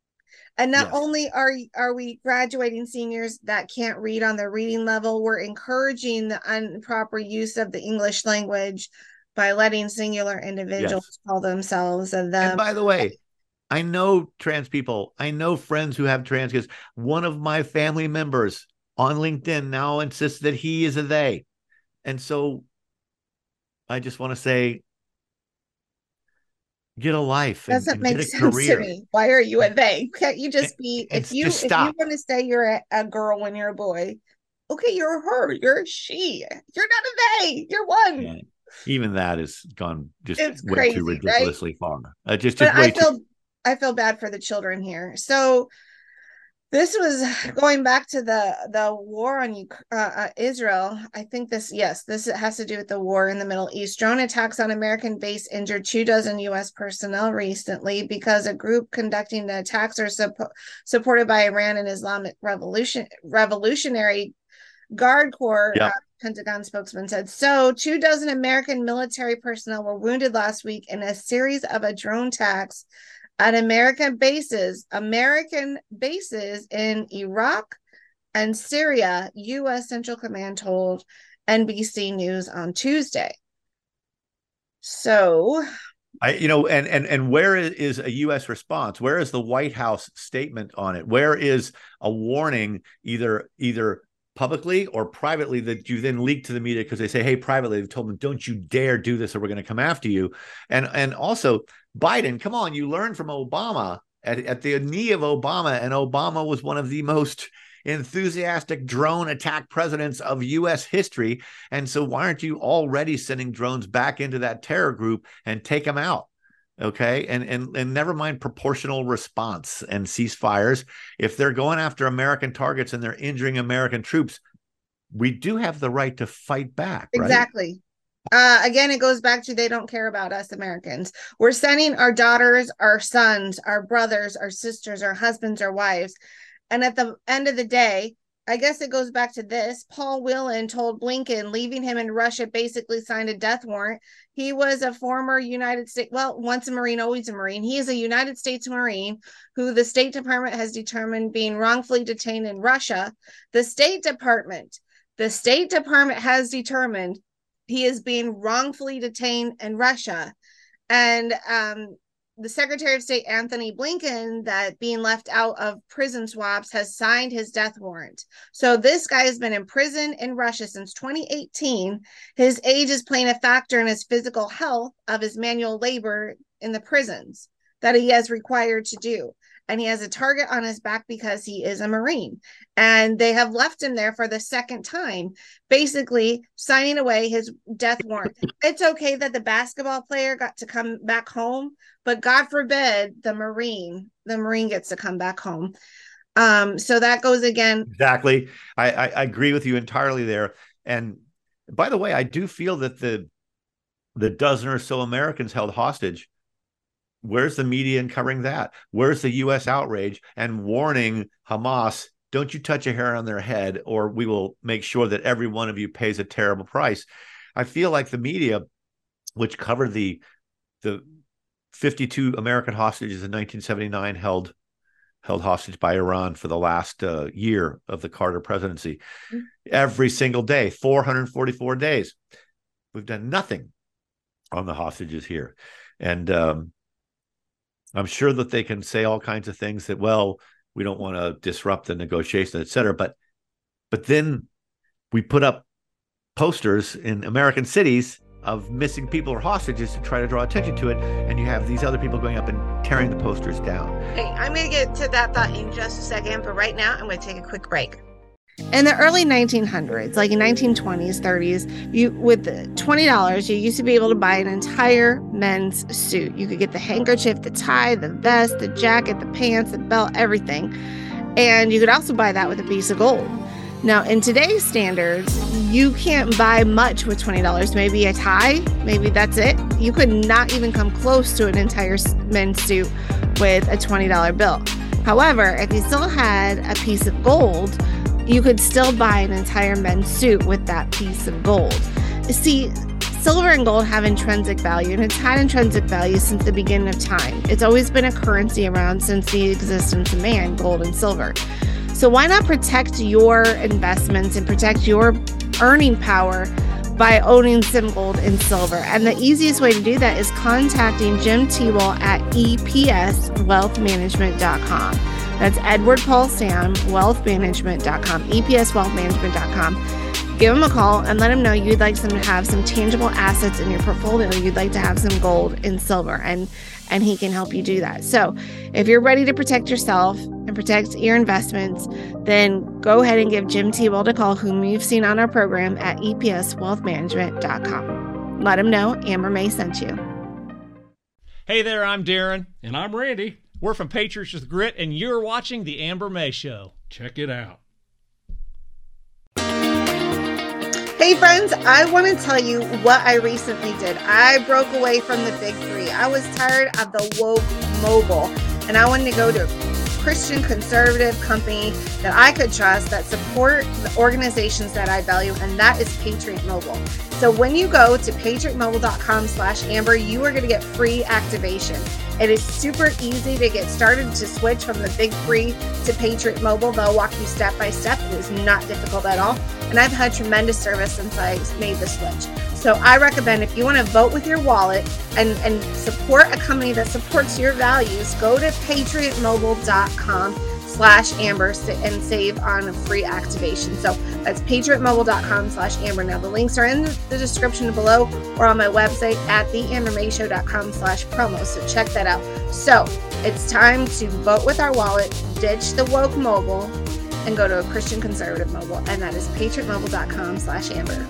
And not yes. only are are we graduating seniors that can't read on their reading level, we're encouraging the improper use of the English language by letting singular individuals yes. call themselves and them. And by the way, I know trans people. I know friends who have trans kids. One of my family members on LinkedIn now insists that he is a they. And so I just want to say, get a life. And, Doesn't and make get a sense career. to me. Why are you a they? Can't you just be, and, if you if you want to say you're a, a girl when you're a boy, okay, you're a her, you're a she. You're not a they, you're one. Yeah. Even that has gone just it's way crazy, too ridiculously right? far. Uh, just, just but way I feel too- I feel bad for the children here. So this was going back to the the war on uh, uh, Israel. I think this, yes, this has to do with the war in the Middle East. Drone attacks on American base injured two dozen U S personnel recently because a group conducting the attacks are suppo- supported by Iran and Islamic Revolution Revolutionary Guard Corps. Yep. Uh, Pentagon spokesman said. So two dozen American military personnel were wounded last week in a series of a drone attacks at American bases, American bases in Iraq and Syria, U S Central Command told N B C News on Tuesday. So, I, you know, and and and where is a U S response? Where is the White House statement on it? Where is a warning, either either publicly or privately, that you then leak to the media because they say, hey, privately, they've told them, don't you dare do this or we're going to come after you. And and also Biden, come on, you learned from Obama at, at the knee of Obama, and Obama was one of the most enthusiastic drone attack presidents of U S history. And so why aren't you already sending drones back into that terror group and take them out? Okay. And, and, and never mind proportional response and ceasefires. If they're going after American targets and they're injuring American troops, we do have the right to fight back. Right? Exactly. Uh, again, it goes back to they don't care about us Americans. We're sending our daughters, our sons, our brothers, our sisters, our husbands, our wives. And at the end of the day, I guess it goes back to this. Paul Whelan told Blinken leaving him in Russia basically signed a death warrant. He was a former United States, well, once a Marine, always a Marine. He is a United States Marine who the State Department has determined being wrongfully detained in Russia. The State Department, the State Department has determined he is being wrongfully detained in Russia. And um, the Secretary of State, Anthony Blinken, that being left out of prison swaps, has signed his death warrant. So this guy has been in prison in Russia since twenty eighteen. His age is playing a factor in his physical health of his manual labor in the prisons that he has required to do. And he has a target on his back because he is a Marine. And they have left him there for the second time, basically signing away his death warrant. It's okay that the basketball player got to come back home, but God forbid the Marine, the Marine gets to come back home. Um, so that goes again. Exactly. I, I, I agree with you entirely there. And by the way, I do feel that the the dozen or so Americans held hostage, where's the media in covering that? Where's the U S outrage and warning Hamas, don't you touch a hair on their head, or we will make sure that every one of you pays a terrible price. I feel like the media, which covered the the fifty-two American hostages in nineteen seventy-nine held held hostage by Iran for the last uh, year of the Carter presidency. Mm-hmm. Every single day, four hundred forty-four days. We've done nothing on the hostages here. And um, I'm sure that they can say all kinds of things that, well, we don't want to disrupt the negotiation, et cetera. But, but then we put up posters in American cities of missing people or hostages to try to draw attention to it, and you have these other people going up and tearing the posters down. Hey, I'm going to get to that thought in just a second, but right now I'm going to take a quick break. In the early nineteen hundreds, like in nineteen twenties, thirties, you with twenty dollars, you used to be able to buy an entire men's suit. You could get the handkerchief, the tie, the vest, the jacket, the pants, the belt, everything. And you could also buy that with a piece of gold. Now, in today's standards, you can't buy much with twenty dollars. Maybe a tie, maybe that's it. You could not even come close to an entire men's suit with a twenty dollar bill. However, if you still had a piece of gold, you could still buy an entire men's suit with that piece of gold. See, silver and gold have intrinsic value, and it's had intrinsic value since the beginning of time. It's always been a currency around since the existence of man, gold and silver. So why not protect your investments and protect your earning power by owning some gold and silver? And the easiest way to do that is contacting Jim Tebow at E P S wealth management dot com. That's Edward Paul Sam, wealth management dot com, E P S wealth management dot com. Give him a call and let him know you'd like them to have some tangible assets in your portfolio. You'd like to have some gold and silver, and, and he can help you do that. So if you're ready to protect yourself and protect your investments, then go ahead and give Jim Tebow a call, whom you've seen on our program, at E P S wealth management dot com. Let him know Amber May sent you. Hey there, I'm Darren. And I'm Randy. We're from Patriots with Grit, and you're watching The Amber May Show. Check it out. Hey friends, I want to tell you what I recently did. I broke away from the big three. I was tired of the woke mogul, and I wanted to go to a Christian conservative company that I could trust, that support the organizations that I value, and that is Patriot Mobile. So when you go to patriot mobile dot com slash amber, you are going to get free activation. It is super easy to get started to switch from the big three to Patriot Mobile. They'll walk you step by step. It is not difficult at all. And I've had tremendous service since I made the switch. So I recommend, if you want to vote with your wallet and, and support a company that supports your values, go to patriot mobile dot com slash amber and save on a free activation. So that's patriot mobile dot com slash amber. Now the links are in the description below or on my website at the amber may show dot com slash promo. So check that out. So it's time to vote with our wallet, ditch the woke mobile, and go to a Christian conservative mobile. And that is patriot mobile dot com slash amber.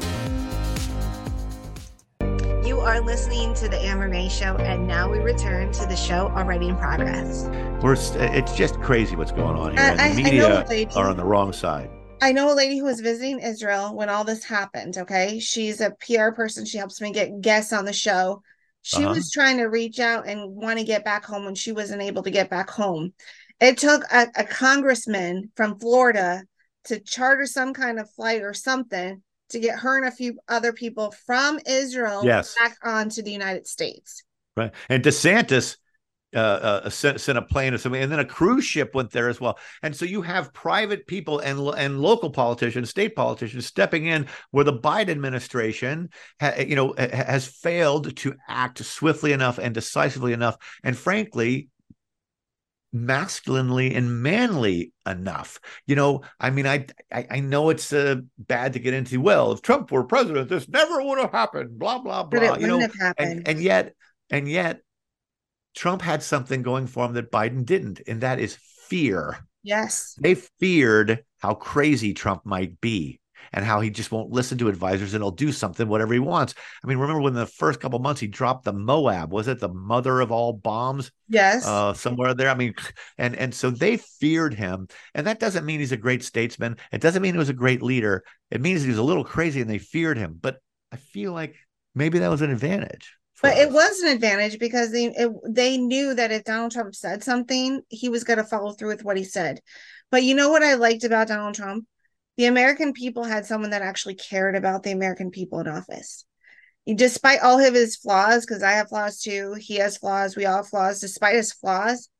You are listening to the Amber May Show, and now we return to the show already in progress. We're, it's just crazy what's going on here. I, And I, the media I lady, are on the wrong side. I know a lady who was visiting Israel when all this happened, okay? She's a P R person. She helps me get guests on the show. She Uh-huh. was trying to reach out and want to get back home when she wasn't able to get back home. It took a, a congressman from Florida to charter some kind of flight or something to get her and a few other people from Israel Yes. back onto the United States. Right. And DeSantis uh, uh, sent, sent a plane or something, and then a cruise ship went there as well. And so you have private people and and local politicians, state politicians stepping in where the Biden administration, ha, you know, ha, has failed to act swiftly enough and decisively enough, and frankly, masculinely and manly enough. You know, I mean, I I, I know it's uh, bad to get into. Well, if Trump were president, this never would have happened. Blah blah blah. But it you know, wouldn't have happened. and, and yet, and yet, Trump had something going for him that Biden didn't, and that is fear. Yes. They feared how crazy Trump might be. and how he just won't listen to advisors and he'll do something, whatever he wants. I mean, remember when the first couple of months he dropped the Moab, was it the mother of all bombs? Yes. Uh, somewhere there. I mean, and, and so they feared him. And that doesn't mean he's a great statesman. It doesn't mean he was a great leader. It means he was a little crazy and they feared him. But I feel like maybe that was an advantage. But it was an advantage because they it, they knew that if Donald Trump said something, he was going to follow through with what he said. But you know what I liked about Donald Trump? The American people had someone that actually cared about the American people in office. Despite all of his flaws, because I have flaws too, he has flaws, we all have flaws. Despite his flaws,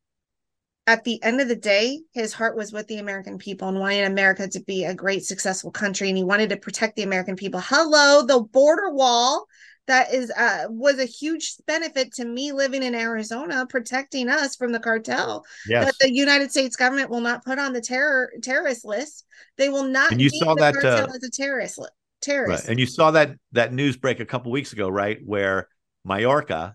at the end of the day, his heart was with the American people and wanting America to be a great, successful country. And he wanted to protect the American people. Hello, the border wall. That is uh, was a huge benefit to me living in Arizona, protecting us from the cartel. Yes. That the United States government will not put on the terror terrorist list. They will not. And you saw the that cartel uh, as a terrorist terrorist. Right. And you saw that that news break a couple weeks ago, right, where Mayorkas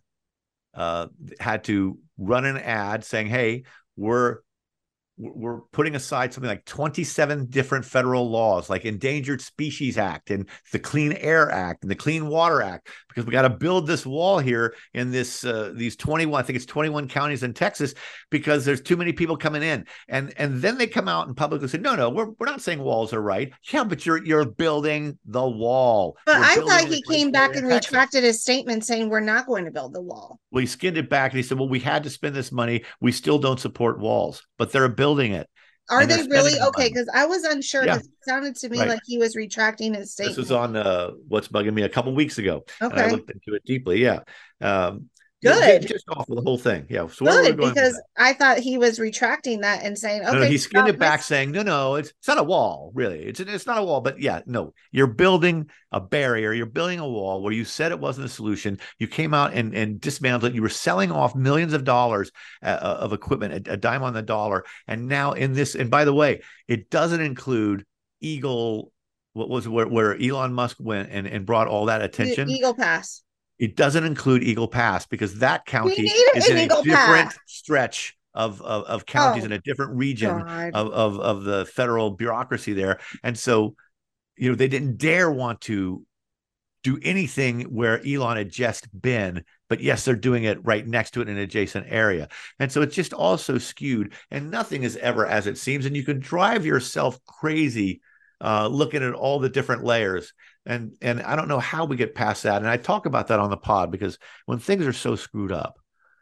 uh, had to run an ad saying, "Hey, we're." We're putting aside something like twenty-seven different federal laws, like Endangered Species Act and the Clean Air Act and the Clean Water Act, because we got to build this wall here in this uh, these twenty-one, I think it's twenty-one counties in Texas, because there's too many people coming in. And and then they come out and publicly say, no, no, we're we're not saying walls are right. Yeah, but you're you're building the wall. But We're I building thought it he right came there back in and Texas. retracted his statement saying we're not going to build the wall. Well, he skinned it back and he said, well, we had to spend this money. We still don't support walls, but they're building it. Are they really? the Okay, money. because I was unsure, Yeah. because it sounded to me Right. like he was retracting his statement. This was on uh, What's Bugging Me a couple weeks ago. And I Okay. looked into it deeply. Yeah. Um, you know, Good. ju- just off of the whole thing. Yeah. So where were we Good, going with because that? I thought he was retracting that and saying, okay, No, no, he skinned stop it back this. saying, no, no, it's, it's not a wall, really. It's it's not a wall, but yeah, no, you're building a barrier. You're building a wall where you said it wasn't a solution. You came out and, and dismantled it. You were selling off millions of dollars uh, of equipment, a, a dime on the dollar. And now in this, and by the way, it doesn't include Eagle, what was where, where Elon Musk went and, and brought all that attention. Eagle Pass. It doesn't include Eagle Pass because that county need is an in Eagle a different Pass. stretch of, of, of counties Oh, in a different region God. of, of, of the federal bureaucracy there. And so, you know, they didn't dare want to do anything where Elon had just been, but yes, they're doing it right next to it in an adjacent area. And so it's just also skewed, and nothing is ever as it seems. And you can drive yourself crazy uh, looking at all the different layers. And, and I don't know how we get past that. And I talk about that on the pod because when things are so screwed up,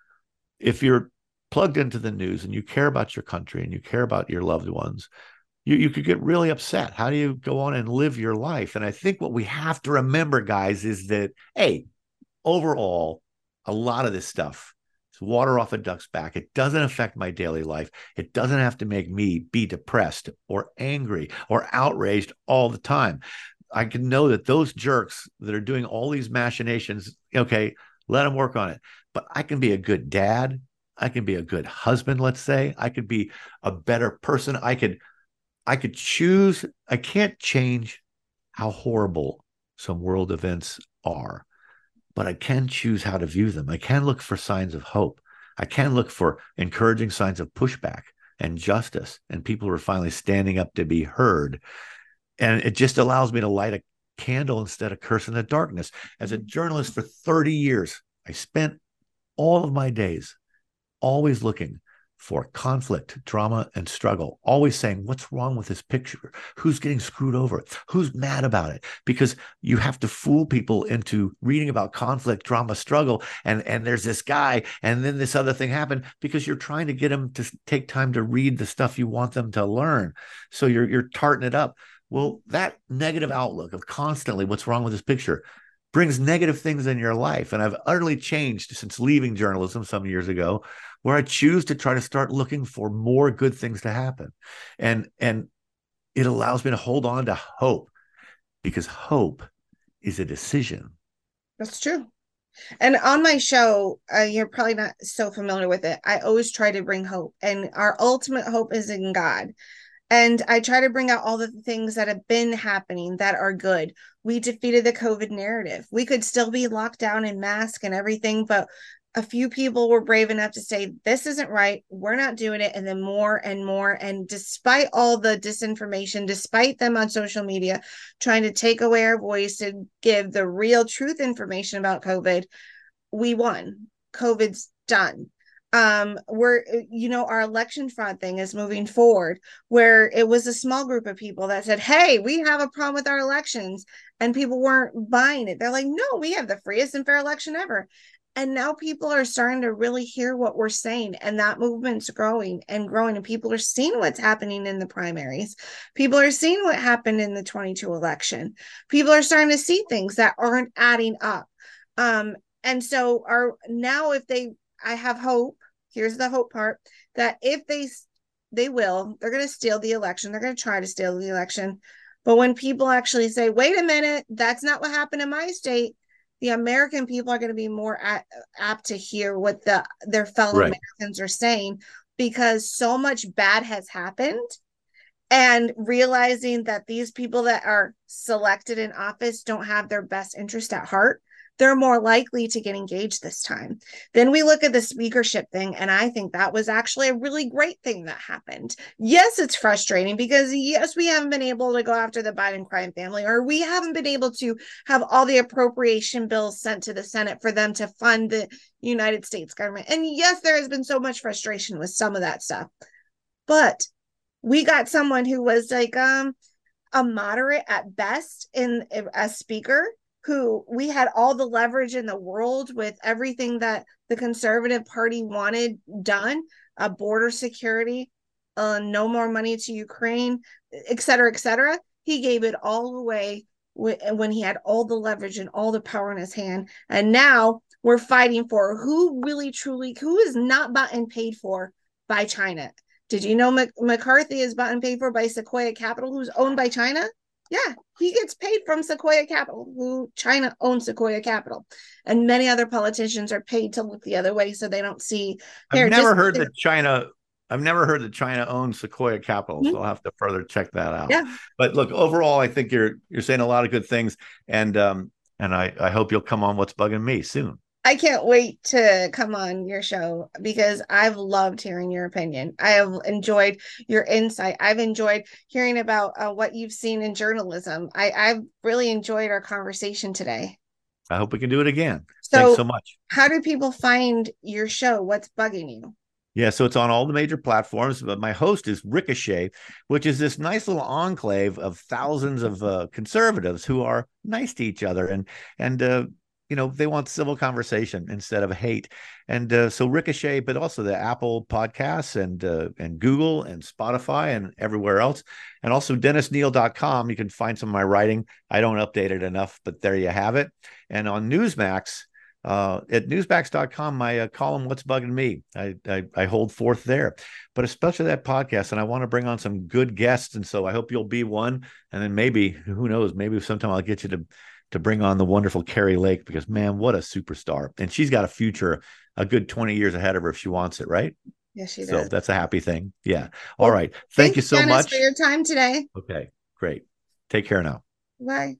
if you're plugged into the news and you care about your country and you care about your loved ones, you, you could get really upset. How do you go on and live your life? And I think what we have to remember, guys, is that, hey, overall, a lot of this stuff is water off a duck's back. It doesn't affect my daily life. It doesn't have to make me be depressed or angry or outraged all the time. I can know that those jerks that are doing all these machinations, okay, let them work on it. But I can be a good dad. I can be a good husband, let's say. I could be a better person. I could, I could choose. I can't change how horrible some world events are, but I can choose how to view them. I can look for signs of hope. I can look for encouraging signs of pushback and justice and people who are finally standing up to be heard. And it just allows me to light a candle instead of cursing the darkness. As a journalist for thirty years, I spent all of my days always looking for conflict, drama, and struggle, always saying, what's wrong with this picture? Who's getting screwed over? Who's mad about it? Because you have to fool people into reading about conflict, drama, struggle, and, and there's this guy, and then this other thing happened, because you're trying to get them to take time to read the stuff you want them to learn. So you're, you're tarting it up. Well, that negative outlook of constantly what's wrong with this picture brings negative things in your life. And I've utterly changed since leaving journalism some years ago, where I choose to try to start looking for more good things to happen. And, and it allows me to hold on to hope, because hope is a decision. That's true. And on my show, uh, you're probably not so familiar with it. I always try to bring hope, and our ultimate hope is in God. And I try to bring out all the things that have been happening that are good. We defeated the COVID narrative. We could still be locked down in mask and everything, but a few people were brave enough to say, this isn't right, we're not doing it. And then more and more. And despite all the disinformation, despite them on social media trying to take away our voice to give the real truth information about COVID, we won. COVID's done. Um, we're, you know, our election fraud thing is moving forward, where it was a small group of people that said, hey, we have a problem with our elections, and people weren't buying it. They're like, no, we have the freest and fair election ever. And now people are starting to really hear what we're saying, and that movement's growing and growing, and people are seeing what's happening in the primaries. People are seeing what happened in the twenty-two election. People are starting to see things that aren't adding up. Um, and so are now if they, I have hope, here's the hope part, that if they, they will, they're going to steal the election. They're going to try to steal the election. But when people actually say, wait a minute, that's not what happened in my state, the American people are going to be more at, apt to hear what the their fellow right. Americans are saying, because so much bad has happened, and realizing that these people that are selected in office don't have their best interest at heart, they're more likely to get engaged this time. Then we look at the speakership thing, and I think that was actually a really great thing that happened. Yes, it's frustrating because, yes, we haven't been able to go after the Biden crime family, or we haven't been able to have all the appropriation bills sent to the Senate for them to fund the United States government. And yes, there has been so much frustration with some of that stuff. But we got someone who was like um, a moderate at best in a speaker, who we had all the leverage in the world with everything that the Conservative Party wanted done, uh, border security, uh, no more money to Ukraine, et cetera, et cetera. He gave it all away w- when he had all the leverage and all the power in his hand. And now we're fighting for who really, truly, who is not bought and paid for by China. Did you know Mac- McCarthy is bought and paid for by Sequoia Capital, who's owned by China? Yeah, he gets paid from Sequoia Capital, who China owns Sequoia Capital. And many other politicians are paid to look the other way so they don't see. I've never heard that China, I've never heard that China owns Sequoia Capital, mm-hmm. so I'll have to further check that out. Yeah. But look, overall, I think you're you're saying a lot of good things, and um, and I, I hope you'll come on What's Bugging Me soon. I can't wait to come on your show, because I've loved hearing your opinion. I have enjoyed your insight. I've enjoyed hearing about uh, what you've seen in journalism. I, I've really enjoyed our conversation today. I hope we can do it again. So, thanks so much. How do people find your show? What's Bugging You? Yeah, so it's on all the major platforms, but my host is Ricochet, which is this nice little enclave of thousands of uh, conservatives who are nice to each other, and and uh, you know, they want civil conversation instead of hate. And uh, so Ricochet, but also the Apple Podcasts and uh, and Google and Spotify and everywhere else. And also dennis neal dot com. You can find some of my writing. I don't update it enough, but there you have it. And on Newsmax, uh, at newsmax dot com, my uh, column, What's Bugging Me, I, I, I hold forth there. But especially that podcast, and I want to bring on some good guests. And so I hope you'll be one. And then maybe, who knows, maybe sometime I'll get you to to bring on the wonderful Carrie Lake, because, man, what a superstar. And she's got a future, a good twenty years ahead of her if she wants it, right? Yes, she does. So that's a happy thing. Yeah. All well, right. Thank you so Dennis, much for your time today. Okay, great. Take care now. Bye.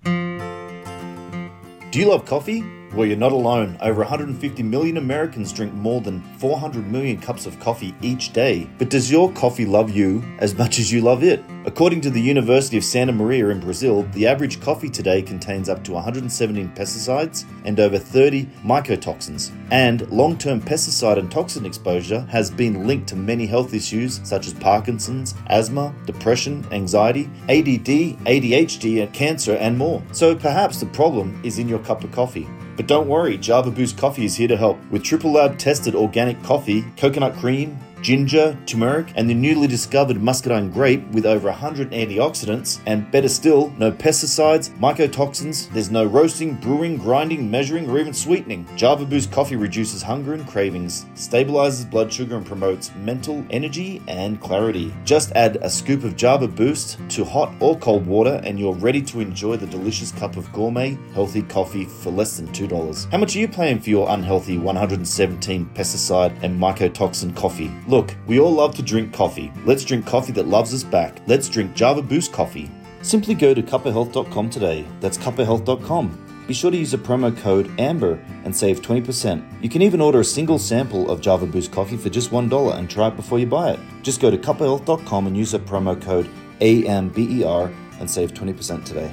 Do you love coffee? Well, you're not alone. Over one hundred fifty million Americans drink more than four hundred million cups of coffee each day. But does your coffee love you as much as you love it? According to the University of Santa Maria in Brazil, the average coffee today contains up to one hundred seventeen pesticides and over thirty mycotoxins. And long-term pesticide and toxin exposure has been linked to many health issues such as Parkinson's, asthma, depression, anxiety, A D D, A D H D, and cancer, and more. So perhaps the problem is in your cup of coffee. But don't worry, Java Boost Coffee is here to help. With triple lab tested organic coffee, coconut cream, ginger, turmeric, and the newly discovered muscadine grape with over one hundred antioxidants, and better still, no pesticides, mycotoxins, there's no roasting, brewing, grinding, measuring, or even sweetening. Java Boost Coffee reduces hunger and cravings, stabilizes blood sugar, and promotes mental energy and clarity. Just add a scoop of Java Boost to hot or cold water and you're ready to enjoy the delicious cup of gourmet, healthy coffee for less than two dollars. How much are you paying for your unhealthy one hundred seventeen pesticide and mycotoxin coffee? Look, we all love to drink coffee. Let's drink coffee that loves us back. Let's drink Java Boost Coffee. Simply go to cuppa health dot com today. That's cuppa health dot com. be sure to use the promo code AMBER and save twenty percent. You can even order a single sample of Java Boost coffee for just one dollar and try it before you buy it. Just go to cup of health dot com and use the promo code A M B E R and save twenty percent today.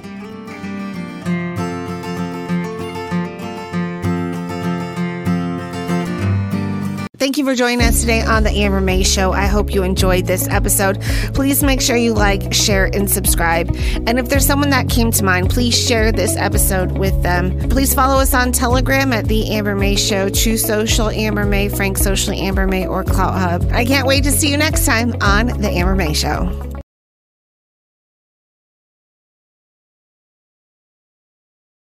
Thank you for joining us today on the Amber May Show. I hope you enjoyed this episode. Please make sure you like, share, and subscribe. And if there's someone that came to mind, please share this episode with them. Please follow us on Telegram at The Amber May Show, True Social Amber May, Frank Socially Amber May, or Clout Hub. I can't wait to see you next time on the Amber May Show.